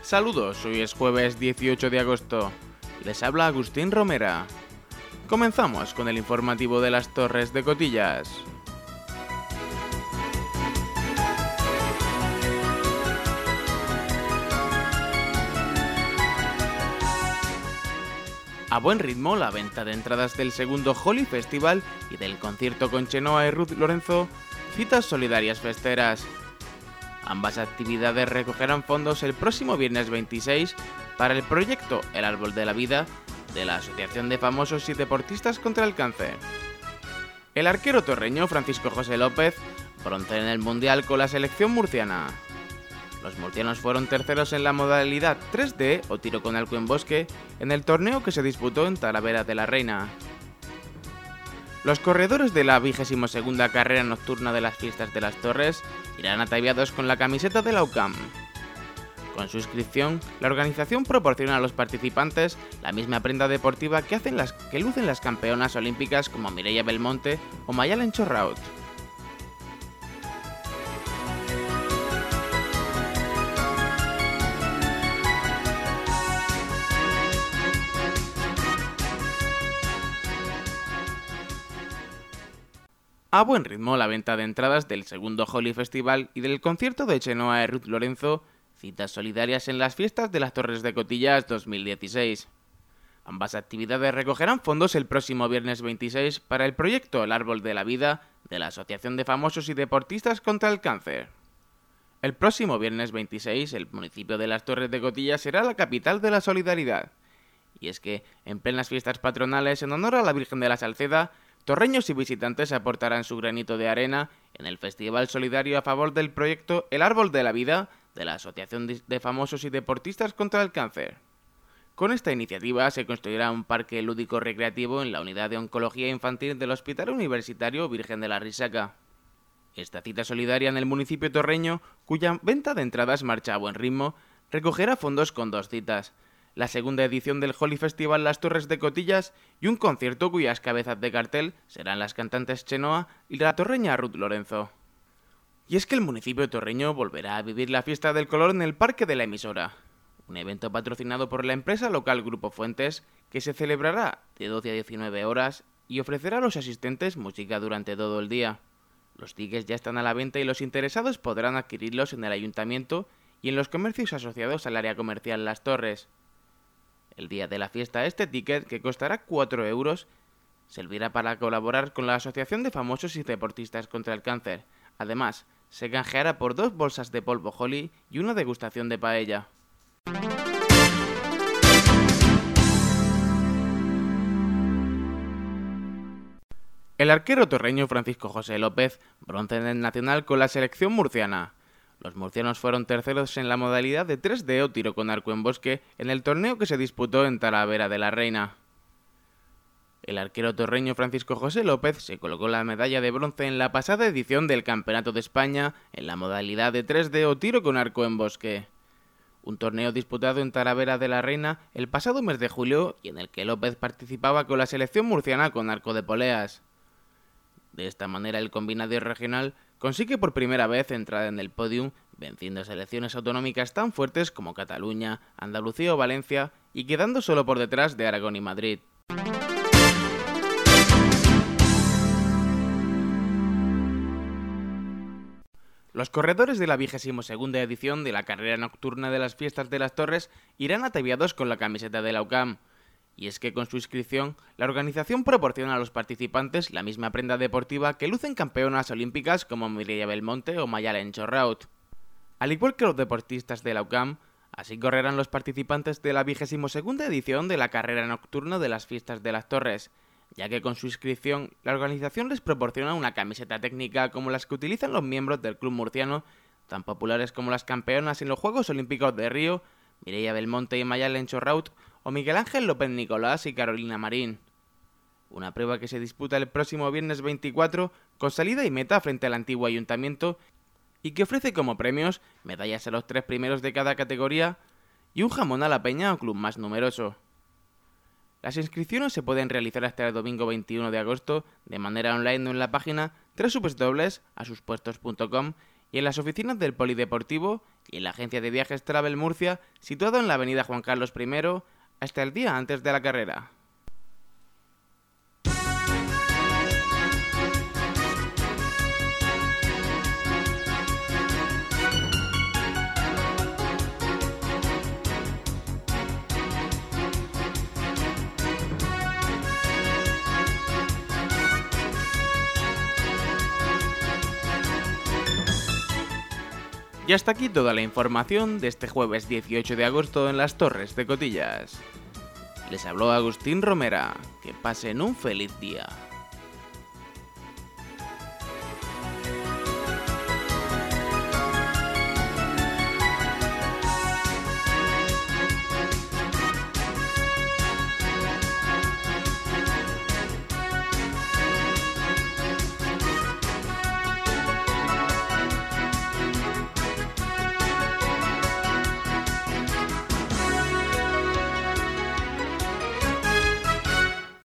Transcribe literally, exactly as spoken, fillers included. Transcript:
Saludos, hoy es jueves dieciocho de agosto. Les habla Agustín Romera. Comenzamos con el informativo de las Torres de Cotillas. A buen ritmo, la venta de entradas del segundo Holi Festival y del concierto con Chenoa y Ruth Lorenzo, citas solidarias festeras. Ambas actividades recogerán fondos el próximo viernes veintiséis para el proyecto El Árbol de la Vida de la Asociación de Famosos y Deportistas contra el Cáncer. El arquero torreño Francisco José López bronce en el Mundial con la selección murciana. Los murcianos fueron terceros en la modalidad tres D o tiro con arco en bosque en el torneo que se disputó en Talavera de la Reina. Los corredores de la vigésima segunda carrera nocturna de las Fiestas de las Torres irán ataviados con la camiseta de la U C A M. Con su inscripción, la organización proporciona a los participantes la misma prenda deportiva que, hacen las, que lucen las campeonas olímpicas como Mireia Belmonte o Mayalen Chorraut. A buen ritmo la venta de entradas del segundo Holi Festival y del concierto de Chenoa y Ruth Lorenzo, citas solidarias en las Fiestas de las Torres de Cotillas dos mil dieciséis. Ambas actividades recogerán fondos el próximo viernes veintiséis para el proyecto El Árbol de la Vida de la Asociación de Famosos y Deportistas contra el Cáncer. El próximo viernes veintiséis, el municipio de las Torres de Cotillas será la capital de la solidaridad. Y es que, en plenas fiestas patronales en honor a la Virgen de la Salceda, torreños y visitantes aportarán su granito de arena en el Festival Solidario a favor del proyecto El Árbol de la Vida de la Asociación de Famosos y Deportistas contra el Cáncer. Con esta iniciativa se construirá un parque lúdico recreativo en la unidad de oncología infantil del Hospital Universitario Virgen de la Risaca. Esta cita solidaria en el municipio torreño, cuya venta de entradas marcha a buen ritmo, recogerá fondos con dos citas: la segunda edición del Holi Festival Las Torres de Cotillas y un concierto cuyas cabezas de cartel serán las cantantes Chenoa y la torreña Ruth Lorenzo. Y es que el municipio torreño volverá a vivir la fiesta del color en el Parque de la Emisora, un evento patrocinado por la empresa local Grupo Fuentes que se celebrará de doce a diecinueve horas y ofrecerá a los asistentes música durante todo el día. Los tickets ya están a la venta y los interesados podrán adquirirlos en el ayuntamiento y en los comercios asociados al área comercial Las Torres. El día de la fiesta este ticket, que costará cuatro euros, servirá para colaborar con la Asociación de Famosos y Deportistas contra el Cáncer. Además, se canjeará por dos bolsas de polvo Holi y una degustación de paella. El arquero torreño Francisco José López bronce en el nacional con la selección murciana. Los murcianos fueron terceros en la modalidad de tres D o tiro con arco en bosque en el torneo que se disputó en Talavera de la Reina. El arquero torreño Francisco José López se colocó la medalla de bronce en la pasada edición del Campeonato de España en la modalidad de tres D o tiro con arco en bosque. Un torneo disputado en Talavera de la Reina el pasado mes de julio y en el que López participaba con la selección murciana con arco de poleas. De esta manera el combinado regional consigue por primera vez entrar en el podium, venciendo selecciones autonómicas tan fuertes como Cataluña, Andalucía o Valencia, y quedando solo por detrás de Aragón y Madrid. Los corredores de la vigésima segunda edición de la carrera nocturna de las Fiestas de las Torres irán ataviados con la camiseta de la U C A M. Y es que con su inscripción, la organización proporciona a los participantes la misma prenda deportiva que lucen campeonas olímpicas como Mireia Belmonte o Mayalen Chorraut. Al igual que los deportistas de la U C A M, así correrán los participantes de la vigésima segunda edición de la carrera nocturna de las Fiestas de las Torres, ya que con su inscripción, la organización les proporciona una camiseta técnica como las que utilizan los miembros del club murciano, tan populares como las campeonas en los Juegos Olímpicos de Río, Mireia Belmonte y Mayalen Chorraut, o Miguel Ángel López Nicolás y Carolina Marín. Una prueba que se disputa el próximo viernes veinticuatro con salida y meta frente al antiguo ayuntamiento y que ofrece como premios medallas a los tres primeros de cada categoría y un jamón a la peña o club más numeroso. Las inscripciones se pueden realizar hasta el domingo veintiuno de agosto de manera online o en la página doble u doble u doble u punto asuspuestos punto com y en las oficinas del Polideportivo y en la agencia de viajes Travel Murcia, situado en la avenida Juan Carlos primero, hasta el día antes de la carrera. Y hasta aquí toda la información de este jueves dieciocho de agosto en las Torres de Cotillas. Les habló Agustín Romera. Que pasen un feliz día.